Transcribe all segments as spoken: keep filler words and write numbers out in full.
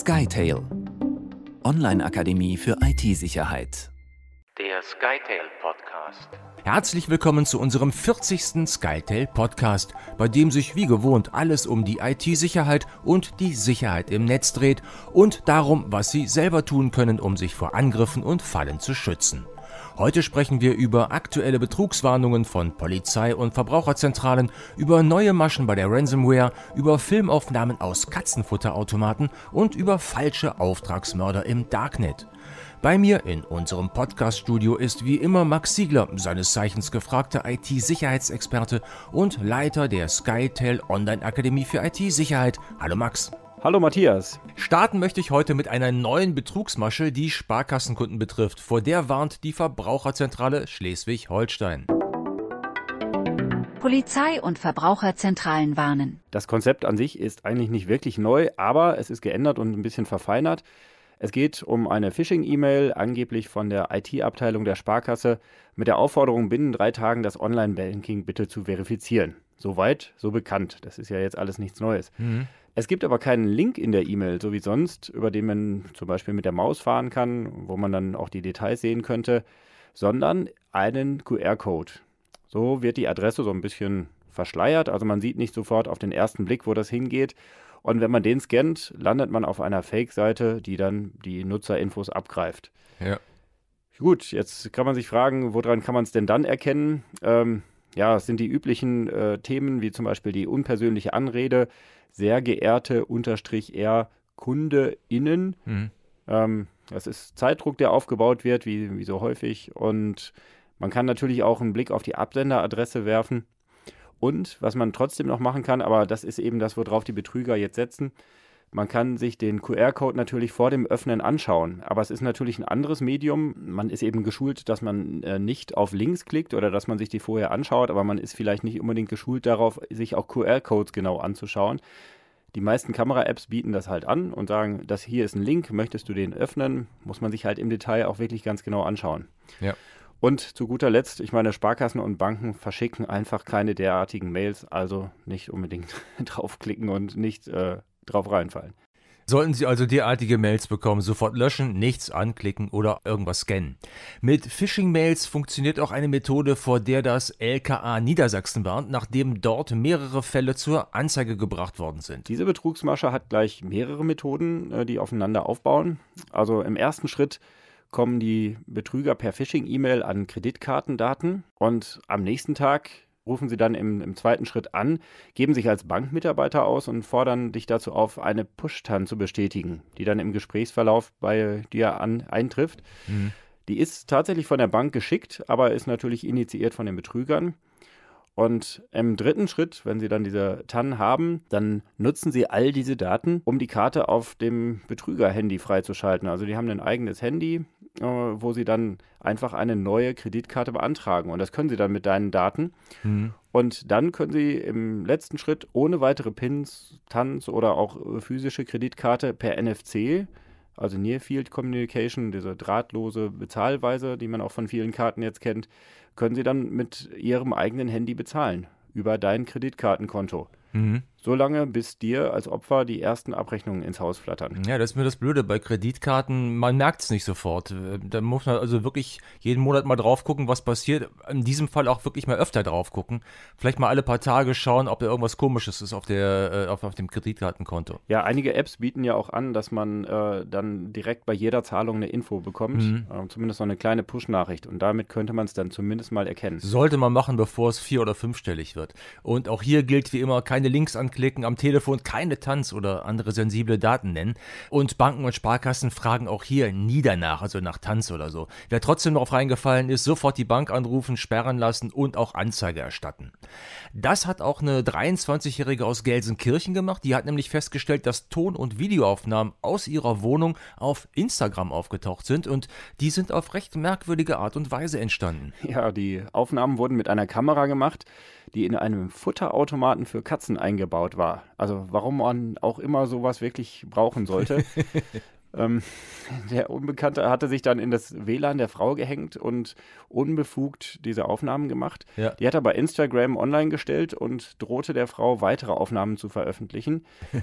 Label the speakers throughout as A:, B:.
A: SkyTail, Online-Akademie für I T-Sicherheit.
B: Der SkyTail Podcast.
C: Herzlich willkommen zu unserem vierzigsten SkyTail Podcast, bei dem sich wie gewohnt alles um die I T-Sicherheit und die Sicherheit im Netz dreht und darum, was Sie selber tun können, um sich vor Angriffen und Fallen zu schützen. Heute sprechen wir über aktuelle Betrugswarnungen von Polizei und Verbraucherzentralen, über neue Maschen bei der Ransomware, über Filmaufnahmen aus Katzenfutterautomaten und über falsche Auftragsmörder im Darknet. Bei mir in unserem Podcast-Studio ist wie immer Max Siegler, seines Zeichens gefragter I T-Sicherheitsexperte und Leiter der SkyTail Online-Akademie für I T-Sicherheit. Hallo Max.
D: Hallo Matthias.
C: Starten möchte ich heute mit einer neuen Betrugsmasche, die Sparkassenkunden betrifft. Vor der warnt die Verbraucherzentrale Schleswig-Holstein.
E: Polizei und Verbraucherzentralen warnen.
D: Das Konzept an sich ist eigentlich nicht wirklich neu, aber es ist geändert und ein bisschen verfeinert. Es geht um eine Phishing-E-Mail, angeblich von der I T-Abteilung der Sparkasse, mit der Aufforderung, binnen drei Tagen das Online-Banking bitte zu verifizieren. Soweit, so bekannt. Das ist ja jetzt alles nichts Neues. Mhm. Es gibt aber keinen Link in der E-Mail, so wie sonst, über den man zum Beispiel mit der Maus fahren kann, wo man dann auch die Details sehen könnte, sondern einen Q R-Code. So wird die Adresse so ein bisschen verschleiert, also man sieht nicht sofort auf den ersten Blick, wo das hingeht. Und wenn man den scannt, landet man auf einer Fake-Seite, die dann die Nutzerinfos abgreift.
C: Ja.
D: Gut, jetzt kann man sich fragen, woran kann man es denn dann erkennen? Ähm, ja, es sind die üblichen äh, Themen, wie zum Beispiel die unpersönliche Anrede, sehr geehrte unterstrich R KundeInnen. Mhm. Ähm, das ist Zeitdruck, der aufgebaut wird, wie, wie so häufig. Und man kann natürlich auch einen Blick auf die Absenderadresse werfen. Und was man trotzdem noch machen kann, aber das ist eben das, worauf die Betrüger jetzt setzen, man kann sich den Q R-Code natürlich vor dem Öffnen anschauen. Aber es ist natürlich ein anderes Medium. Man ist eben geschult, dass man äh, nicht auf Links klickt oder dass man sich die vorher anschaut, aber man ist vielleicht nicht unbedingt geschult darauf, sich auch Q R-Codes genau anzuschauen. Die meisten Kamera-Apps bieten das halt an und sagen, das hier ist ein Link, möchtest du den öffnen, muss man sich halt im Detail auch wirklich ganz genau anschauen.
C: Ja.
D: Und zu guter Letzt, ich meine, Sparkassen und Banken verschicken einfach keine derartigen Mails, also nicht unbedingt draufklicken und nicht äh, drauf reinfallen.
C: Sollten Sie also derartige Mails bekommen, sofort löschen, nichts anklicken oder irgendwas scannen. Mit Phishing-Mails funktioniert auch eine Methode, vor der das L K A Niedersachsen warnt, nachdem dort mehrere Fälle zur Anzeige gebracht worden sind.
D: Diese Betrugsmasche hat gleich mehrere Methoden, die aufeinander aufbauen. Also im ersten Schritt kommen die Betrüger per Phishing-E-Mail an Kreditkartendaten und am nächsten Tag rufen sie dann im, im zweiten Schritt an, geben sich als Bankmitarbeiter aus und fordern dich dazu auf, eine Push-Tan zu bestätigen, die dann im Gesprächsverlauf bei dir an, eintrifft. Mhm. Die ist tatsächlich von der Bank geschickt, aber ist natürlich initiiert von den Betrügern. Und im dritten Schritt, wenn Sie dann diese T A N haben, dann nutzen Sie all diese Daten, um die Karte auf dem Betrüger-Handy freizuschalten. Also die haben ein eigenes Handy, äh, wo Sie dann einfach eine neue Kreditkarte beantragen. Und das können Sie dann mit deinen Daten. Mhm. Und dann können Sie im letzten Schritt ohne weitere Pins, T A Ns oder auch physische Kreditkarte per N F C, also Near Field Communication, diese drahtlose Bezahlweise, die man auch von vielen Karten jetzt kennt, können Sie dann mit Ihrem eigenen Handy bezahlen über dein Kreditkartenkonto. Mhm. Solange bis dir als Opfer die ersten Abrechnungen ins Haus flattern.
C: Ja, das ist mir das Blöde bei Kreditkarten, man merkt es nicht sofort. Da muss man also wirklich jeden Monat mal drauf gucken, was passiert. In diesem Fall auch wirklich mal öfter drauf gucken. Vielleicht mal alle paar Tage schauen, ob da irgendwas Komisches ist auf, der, auf, auf dem Kreditkartenkonto.
D: Ja, einige Apps bieten ja auch an, dass man äh, dann direkt bei jeder Zahlung eine Info bekommt. Mhm. Äh, zumindest so eine kleine Push-Nachricht. Und damit könnte man es dann zumindest mal erkennen.
C: Sollte man machen, bevor es vier- oder fünfstellig wird. Und auch hier gilt wie immer, keine Links anklicken, am Telefon keine T A Ns oder andere sensible Daten nennen. Und Banken und Sparkassen fragen auch hier nie danach, also nach T A Ns oder so. Wer trotzdem darauf reingefallen ist, sofort die Bank anrufen, sperren lassen und auch Anzeige erstatten. Das hat auch eine dreiundzwanzigjährige aus Gelsenkirchen gemacht. Die hat nämlich festgestellt, dass Ton- und Videoaufnahmen aus ihrer Wohnung auf Instagram aufgetaucht sind und die sind auf recht merkwürdige Art und Weise entstanden.
D: Ja, die Aufnahmen wurden mit einer Kamera gemacht, die in einem Futterautomaten für Katzen eingebaut war. Also warum man auch immer sowas wirklich brauchen sollte. ähm, der Unbekannte hatte sich dann in das W L A N der Frau gehängt und unbefugt diese Aufnahmen gemacht. Ja. Die hat er bei Instagram online gestellt und drohte der Frau weitere Aufnahmen zu veröffentlichen.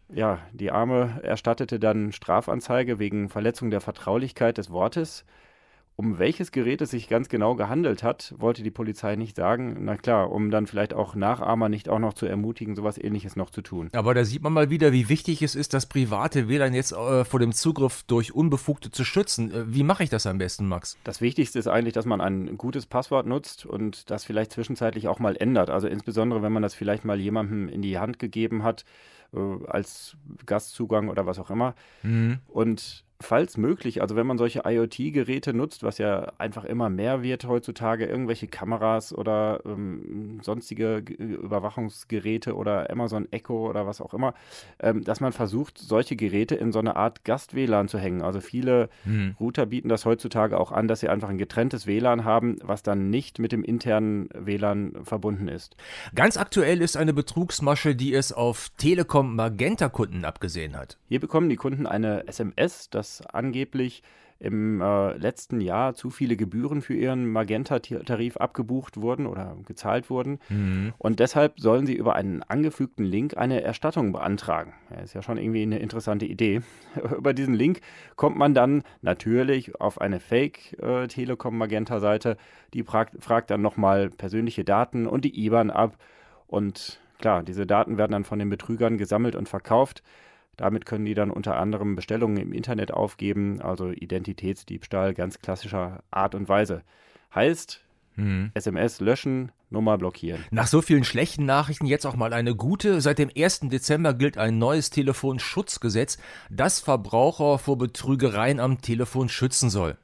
D: Ja, die Arme erstattete dann Strafanzeige wegen Verletzung der Vertraulichkeit des Wortes. Um welches Gerät es sich ganz genau gehandelt hat, wollte die Polizei nicht sagen. Na klar, um dann vielleicht auch Nachahmer nicht auch noch zu ermutigen, sowas Ähnliches noch zu tun.
C: Aber da sieht man mal wieder, wie wichtig es ist, das private W L A N jetzt äh, vor dem Zugriff durch Unbefugte zu schützen. Äh, wie mache ich das am besten, Max?
D: Das Wichtigste ist eigentlich, dass man ein gutes Passwort nutzt und das vielleicht zwischenzeitlich auch mal ändert. Also insbesondere, wenn man das vielleicht mal jemandem in die Hand gegeben hat, äh, als Gastzugang oder was auch immer. Mhm. Und falls möglich, also wenn man solche IoT-Geräte nutzt, was ja einfach immer mehr wird heutzutage, irgendwelche Kameras oder ähm, sonstige G- Überwachungsgeräte oder Amazon Echo oder was auch immer, ähm, dass man versucht, solche Geräte in so eine Art Gast-W L A N zu hängen. Also viele hm. Router bieten das heutzutage auch an, dass sie einfach ein getrenntes W L A N haben, was dann nicht mit dem internen W L A N verbunden ist.
C: Ganz aktuell ist eine Betrugsmasche, die es auf Telekom Magenta-Kunden abgesehen hat.
D: Hier bekommen die Kunden eine S M S, dass angeblich im äh, letzten Jahr zu viele Gebühren für ihren Magenta-Tarif abgebucht wurden oder gezahlt wurden. Mhm. Und deshalb sollen sie über einen angefügten Link eine Erstattung beantragen. Ja, ist ja schon irgendwie eine interessante Idee. Über diesen Link kommt man dann natürlich auf eine Fake-Telekom-Magenta-Seite. Die fragt, fragt dann nochmal persönliche Daten und die I B A N ab. Und klar, diese Daten werden dann von den Betrügern gesammelt und verkauft. Damit können die dann unter anderem Bestellungen im Internet aufgeben, also Identitätsdiebstahl ganz klassischer Art und Weise. Heißt, hm. S M S löschen, Nummer blockieren.
C: Nach so vielen schlechten Nachrichten jetzt auch mal eine gute. Seit dem ersten Dezember gilt ein neues Telefonschutzgesetz, das Verbraucher vor Betrügereien am Telefon schützen soll.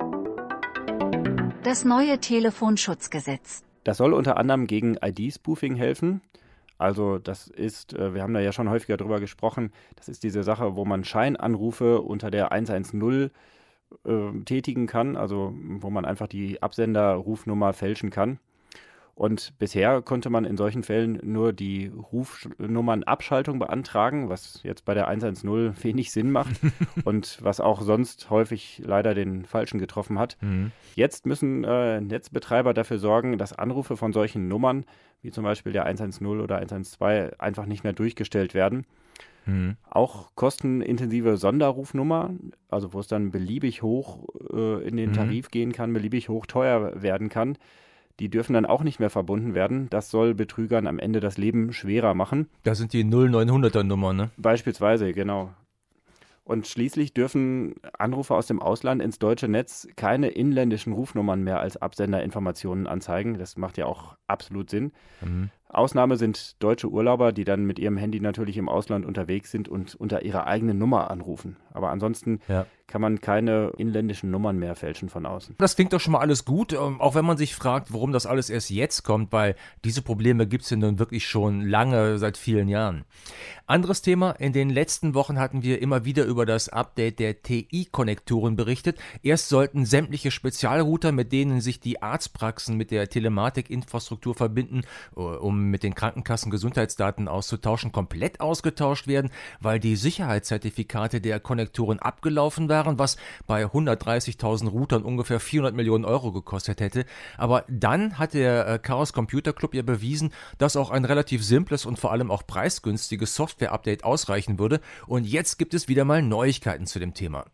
E: Das neue Telefonschutzgesetz.
D: Das soll unter anderem gegen I D-Spoofing helfen. Also das ist, wir haben da ja schon häufiger drüber gesprochen, das ist diese Sache, wo man Scheinanrufe unter der eins eins null äh, tätigen kann, also wo man einfach die Absenderrufnummer fälschen kann. Und bisher konnte man in solchen Fällen nur die Rufnummernabschaltung beantragen, was jetzt bei der eins eins null wenig Sinn macht und was auch sonst häufig leider den Falschen getroffen hat. Mhm. Jetzt müssen äh, Netzbetreiber dafür sorgen, dass Anrufe von solchen Nummern, wie zum Beispiel der eins eins null oder eins eins zwei, einfach nicht mehr durchgestellt werden. Mhm. Auch kostenintensive Sonderrufnummer, also wo es dann beliebig hoch äh, in den Tarif mhm. gehen kann, beliebig hoch teuer werden kann, die dürfen dann auch nicht mehr verbunden werden. Das soll Betrügern am Ende das Leben schwerer machen.
C: Das sind die null neunhunderter Nummern, ne?
D: Beispielsweise, genau. Und schließlich dürfen Anrufer aus dem Ausland ins deutsche Netz keine inländischen Rufnummern mehr als Absenderinformationen anzeigen. Das macht ja auch absolut Sinn. Mhm. Ausnahme sind deutsche Urlauber, die dann mit ihrem Handy natürlich im Ausland unterwegs sind und unter ihrer eigenen Nummer anrufen. Aber ansonsten ja. kann man keine inländischen Nummern mehr fälschen von außen.
C: Das klingt doch schon mal alles gut, auch wenn man sich fragt, warum das alles erst jetzt kommt, weil diese Probleme gibt es ja nun wirklich schon lange, seit vielen Jahren. Anderes Thema, in den letzten Wochen hatten wir immer wieder über das Update der T I-Konnektoren berichtet. Erst sollten sämtliche Spezialrouter, mit denen sich die Arztpraxen mit der Telematikinfrastruktur verbinden, um mit den Krankenkassen Gesundheitsdaten auszutauschen, komplett ausgetauscht werden, weil die Sicherheitszertifikate der Konnektoren abgelaufen waren, was bei hundertdreißigtausend Routern ungefähr vierhundert Millionen Euro gekostet hätte. Aber dann hat der Chaos Computer Club ja bewiesen, dass auch ein relativ simples und vor allem auch preisgünstiges Software-Update ausreichen würde. Und jetzt gibt es wieder mal Neuigkeiten zu dem Thema.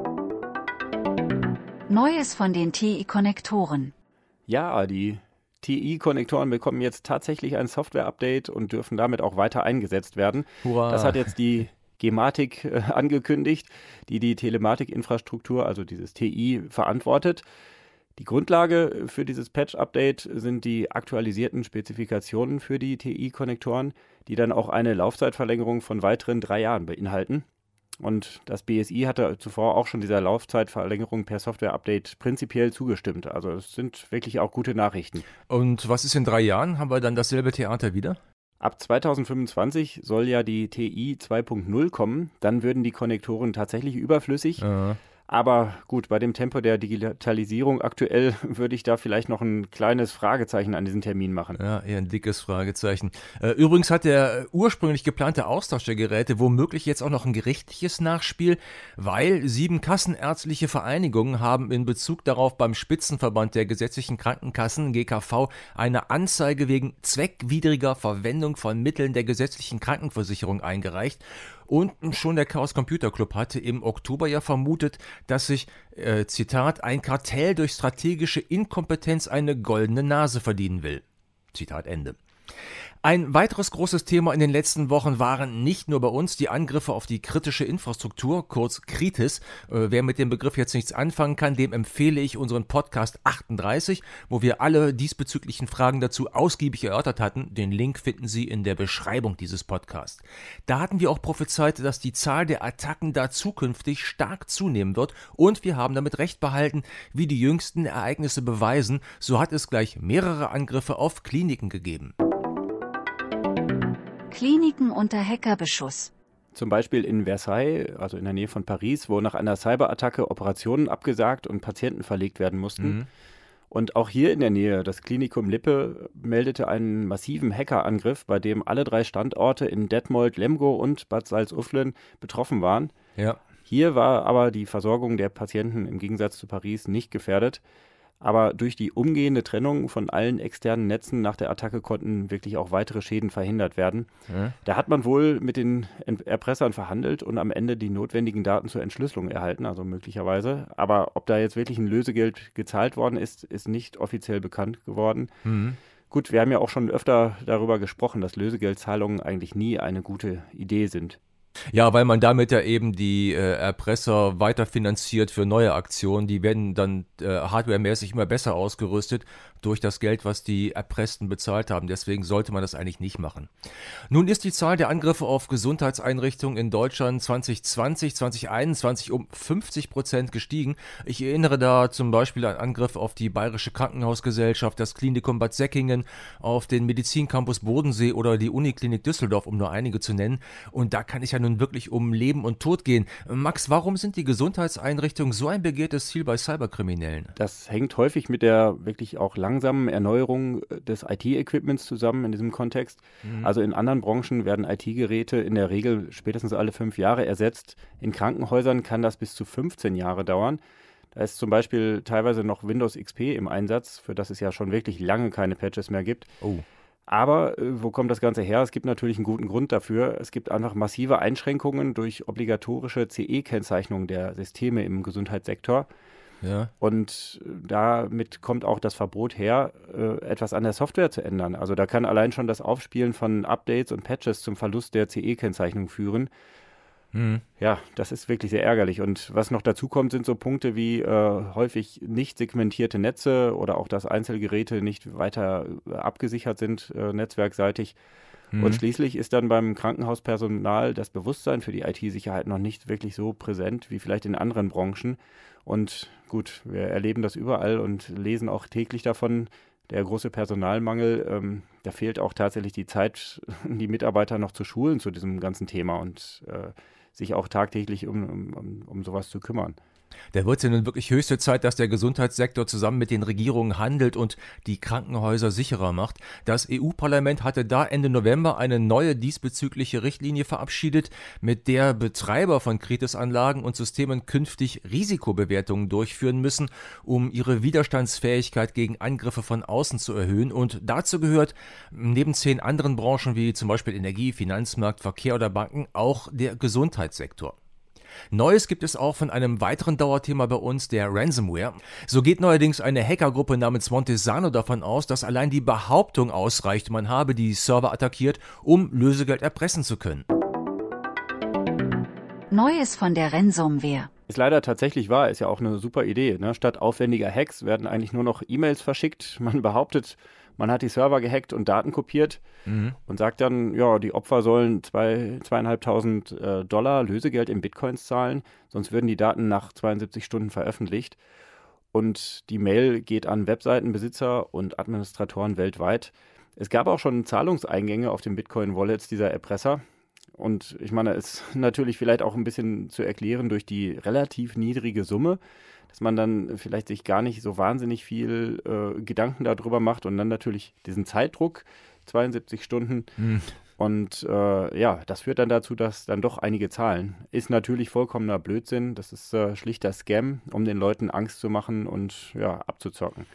E: Neues von den T I-Konnektoren.
D: Ja, die T I-Konnektoren bekommen jetzt tatsächlich ein Software-Update und dürfen damit auch weiter eingesetzt werden. Hurra. Das hat jetzt die Gematik äh, angekündigt, die die Telematikinfrastruktur, also dieses T I, verantwortet. Die Grundlage für dieses Patch-Update sind die aktualisierten Spezifikationen für die T I-Konnektoren, die dann auch eine Laufzeitverlängerung von weiteren drei Jahren beinhalten. Und das B S I hatte zuvor auch schon dieser Laufzeitverlängerung per Software-Update prinzipiell zugestimmt. Also es sind wirklich auch gute Nachrichten.
C: Und was ist in drei Jahren? Haben wir dann dasselbe Theater wieder?
D: Ab zweitausendfünfundzwanzig soll ja die T I zwei Punkt null kommen. Dann würden die Konnektoren tatsächlich überflüssig. Aha. Aber gut, bei dem Tempo der Digitalisierung aktuell würde ich da vielleicht noch ein kleines Fragezeichen an diesen Termin machen.
C: Ja, eher ein dickes Fragezeichen. Äh, übrigens hat der ursprünglich geplante Austausch der Geräte womöglich jetzt auch noch ein gerichtliches Nachspiel, weil sieben kassenärztliche Vereinigungen haben in Bezug darauf beim Spitzenverband der gesetzlichen Krankenkassen, G K V, eine Anzeige wegen zweckwidriger Verwendung von Mitteln der gesetzlichen Krankenversicherung eingereicht. Und schon der Chaos Computer Club hatte im Oktober ja vermutet, dass sich, äh, Zitat, ein Kartell durch strategische Inkompetenz eine goldene Nase verdienen will. Zitat Ende. Ein weiteres großes Thema in den letzten Wochen waren nicht nur bei uns die Angriffe auf die kritische Infrastruktur, kurz Kritis. Äh, wer mit dem Begriff jetzt nichts anfangen kann, dem empfehle ich unseren Podcast achtunddreißig, wo wir alle diesbezüglichen Fragen dazu ausgiebig erörtert hatten. Den Link finden Sie in der Beschreibung dieses Podcasts. Da hatten wir auch prophezeit, dass die Zahl der Attacken da zukünftig stark zunehmen wird, und wir haben damit recht behalten, wie die jüngsten Ereignisse beweisen. So hat es gleich mehrere Angriffe auf Kliniken gegeben.
E: Kliniken unter Hackerbeschuss.
D: Zum Beispiel in Versailles, also in der Nähe von Paris, wo nach einer Cyberattacke Operationen abgesagt und Patienten verlegt werden mussten.
C: Mhm.
D: Und auch hier in der Nähe, das Klinikum Lippe meldete einen massiven Hackerangriff, bei dem alle drei Standorte in Detmold, Lemgo und Bad Salzuflen betroffen waren.
C: Ja.
D: Hier war aber die Versorgung der Patienten im Gegensatz zu Paris nicht gefährdet. Aber durch die umgehende Trennung von allen externen Netzen nach der Attacke konnten wirklich auch weitere Schäden verhindert werden.
C: Ja.
D: Da hat man wohl mit den Erpressern verhandelt und am Ende die notwendigen Daten zur Entschlüsselung erhalten, also möglicherweise. Aber ob da jetzt wirklich ein Lösegeld gezahlt worden ist, ist nicht offiziell bekannt geworden.
C: Mhm.
D: Gut, wir haben ja auch schon öfter darüber gesprochen, dass Lösegeldzahlungen eigentlich nie eine gute Idee sind.
C: Ja, weil man damit ja eben die äh, Erpresser weiterfinanziert für neue Aktionen. Die werden dann äh, hardwaremäßig immer besser ausgerüstet durch das Geld, was die Erpressten bezahlt haben. Deswegen sollte man das eigentlich nicht machen. Nun ist die Zahl der Angriffe auf Gesundheitseinrichtungen in Deutschland zwanzig zwanzig, zwanzig einundzwanzig um fünfzig Prozent gestiegen. Ich erinnere da zum Beispiel an Angriffe auf die Bayerische Krankenhausgesellschaft, das Klinikum Bad Säckingen, auf den Medizincampus Bodensee oder die Uniklinik Düsseldorf, um nur einige zu nennen. Und da kann es ja nun wirklich um Leben und Tod gehen. Max, warum sind die Gesundheitseinrichtungen so ein begehrtes Ziel bei Cyberkriminellen?
D: Das hängt häufig mit der wirklich auch langsamen Erneuerung des I T-Equipments zusammen in diesem Kontext. Mhm. Also in anderen Branchen werden I T-Geräte in der Regel spätestens alle fünf Jahre ersetzt. In Krankenhäusern kann das bis zu fünfzehn Jahre dauern. Da ist zum Beispiel teilweise noch Windows X P im Einsatz, für das es ja schon wirklich lange keine Patches mehr gibt.
C: Oh.
D: Aber äh, wo kommt das Ganze her? Es gibt natürlich einen guten Grund dafür. Es gibt einfach massive Einschränkungen durch obligatorische C E-Kennzeichnung der Systeme im Gesundheitssektor.
C: Ja.
D: Und damit kommt auch das Verbot her, äh, etwas an der Software zu ändern. Also da kann allein schon das Aufspielen von Updates und Patches zum Verlust der C E-Kennzeichnung führen.
C: Mhm.
D: Ja, das ist wirklich sehr ärgerlich. Und was noch dazu kommt, sind so Punkte wie äh, häufig nicht segmentierte Netze oder auch, dass Einzelgeräte nicht weiter äh, abgesichert sind, äh, netzwerkseitig. Mhm. Und schließlich ist dann beim Krankenhauspersonal das Bewusstsein für die I T-Sicherheit noch nicht wirklich so präsent wie vielleicht in anderen Branchen. Und gut, wir erleben das überall und lesen auch täglich davon. Der große Personalmangel, ähm, da fehlt auch tatsächlich die Zeit, die Mitarbeiter noch zu schulen zu diesem ganzen Thema und äh, sich auch tagtäglich um, um, um sowas zu kümmern.
C: Da wird es ja nun wirklich höchste Zeit, dass der Gesundheitssektor zusammen mit den Regierungen handelt und die Krankenhäuser sicherer macht. Das E U-Parlament hatte da Ende November eine neue diesbezügliche Richtlinie verabschiedet, mit der Betreiber von Kritisanlagen und Systemen künftig Risikobewertungen durchführen müssen, um ihre Widerstandsfähigkeit gegen Angriffe von außen zu erhöhen. Und dazu gehört neben zehn anderen Branchen wie zum Beispiel Energie, Finanzmarkt, Verkehr oder Banken auch der Gesundheitssektor. Neues gibt es auch von einem weiteren Dauerthema bei uns, der Ransomware. So geht neuerdings eine Hackergruppe namens Montesano davon aus, dass allein die Behauptung ausreicht, man habe die Server attackiert, um Lösegeld erpressen zu können.
E: Neues von der Ransomware.
D: Ist leider tatsächlich wahr, ist ja auch eine super Idee. Ne? Statt aufwendiger Hacks werden eigentlich nur noch E-Mails verschickt. Man behauptet, man hat die Server gehackt und Daten kopiert mhm. und sagt dann, ja, die Opfer sollen zwei, zweieinhalbtausend äh, Dollar Lösegeld in Bitcoins zahlen, sonst würden die Daten nach zweiundsiebzig Stunden veröffentlicht. Und die Mail geht an Webseitenbesitzer und Administratoren weltweit. Es gab auch schon Zahlungseingänge auf den Bitcoin-Wallets dieser Erpresser. Und ich meine, es ist natürlich vielleicht auch ein bisschen zu erklären durch die relativ niedrige Summe, dass man dann vielleicht sich gar nicht so wahnsinnig viel äh, Gedanken darüber macht und dann natürlich diesen Zeitdruck, zweiundsiebzig Stunden. Mhm. Und äh, ja, das führt dann dazu, dass dann doch einige zahlen. Ist natürlich vollkommener Blödsinn. Das ist äh, schlichter Scam, um den Leuten Angst zu machen und ja, abzuzocken.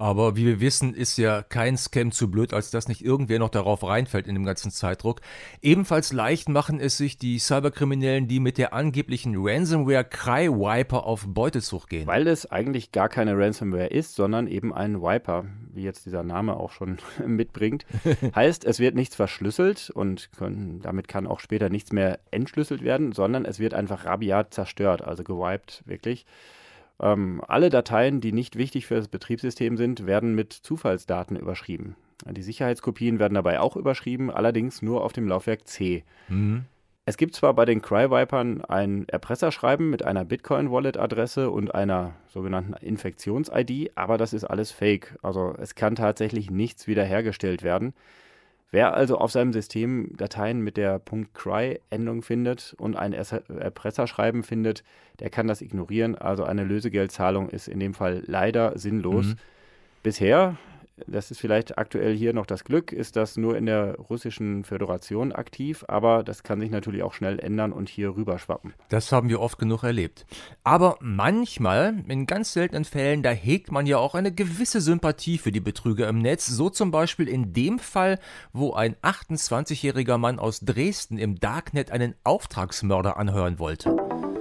C: Aber wie wir wissen, ist ja kein Scam zu blöd, als dass nicht irgendwer noch darauf reinfällt in dem ganzen Zeitdruck. Ebenfalls leicht machen es sich die Cyberkriminellen, die mit der angeblichen Ransomware Cry-Wiper auf Beutesucht gehen.
D: Weil es eigentlich gar keine Ransomware ist, sondern eben ein Wiper, wie jetzt dieser Name auch schon mitbringt. Heißt, es wird nichts verschlüsselt und können, damit kann auch später nichts mehr entschlüsselt werden, sondern es wird einfach rabiat zerstört, also gewiped wirklich. Ähm, alle Dateien, die nicht wichtig für das Betriebssystem sind, werden mit Zufallsdaten überschrieben. Die Sicherheitskopien werden dabei auch überschrieben, allerdings nur auf dem Laufwerk C.
C: Mhm.
D: Es gibt zwar bei den Cry-Vipern ein Erpresserschreiben mit einer Bitcoin-Wallet-Adresse und einer sogenannten Infektions-I D, aber das ist alles Fake. Also es kann tatsächlich nichts wiederhergestellt werden. Wer also auf seinem System Dateien mit der .cry-Endung findet und ein Erpresserschreiben findet, der kann das ignorieren. Also eine Lösegeldzahlung ist in dem Fall leider sinnlos.
C: Mhm.
D: Bisher, das ist vielleicht aktuell hier noch das Glück, ist das nur in der russischen Föderation aktiv, aber das kann sich natürlich auch schnell ändern und hier rüberschwappen.
C: Das haben wir oft genug erlebt. Aber manchmal, in ganz seltenen Fällen, da hegt man ja auch eine gewisse Sympathie für die Betrüger im Netz. So zum Beispiel in dem Fall, wo ein achtundzwanzigjähriger Mann aus Dresden im Darknet einen Auftragsmörder anhören wollte.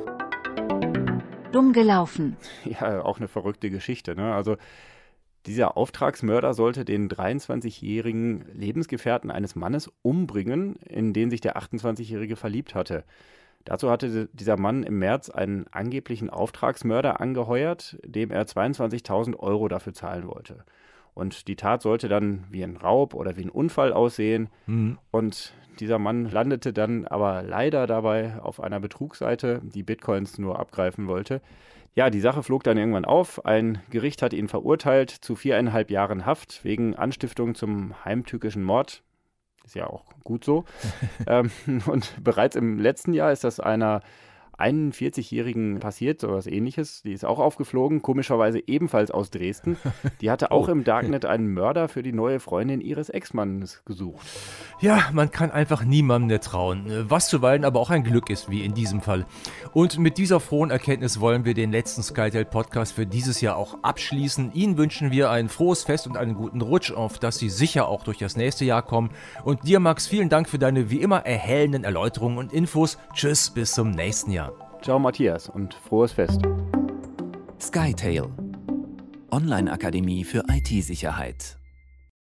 E: Dumm gelaufen.
D: Ja, auch eine verrückte Geschichte, ne? Also dieser Auftragsmörder sollte den dreiundzwanzigjährigen Lebensgefährten eines Mannes umbringen, in den sich der achtundzwanzigjährige verliebt hatte. Dazu hatte dieser Mann im März einen angeblichen Auftragsmörder angeheuert, dem er zweiundzwanzigtausend Euro dafür zahlen wollte. Und die Tat sollte dann wie ein Raub oder wie ein Unfall aussehen.
C: Mhm.
D: Und dieser Mann landete dann aber leider dabei auf einer Betrugsseite, die Bitcoins nur abgreifen wollte. Ja, die Sache flog dann irgendwann auf. Ein Gericht hat ihn verurteilt zu viereinhalb Jahren Haft wegen Anstiftung zum heimtückischen Mord. Ist ja auch gut so. ähm, und bereits im letzten Jahr ist das einer einundvierzigjährigen passiert, sowas Ähnliches. Die ist auch aufgeflogen, komischerweise ebenfalls aus Dresden. Die hatte auch
C: Oh.
D: im Darknet einen Mörder für die neue Freundin ihres Ex-Mannes gesucht.
C: Ja, man kann einfach niemandem mehr trauen, was zuweilen aber auch ein Glück ist, wie in diesem Fall. Und mit dieser frohen Erkenntnis wollen wir den letzten SkyTel-Podcast für dieses Jahr auch abschließen. Ihnen wünschen wir ein frohes Fest und einen guten Rutsch, auf dass Sie sicher auch durch das nächste Jahr kommen. Und dir, Max, vielen Dank für deine wie immer erhellenden Erläuterungen und Infos. Tschüss, bis zum nächsten Jahr.
D: Ciao Matthias und frohes Fest.
A: SkyTale. Online-Akademie für I T-Sicherheit.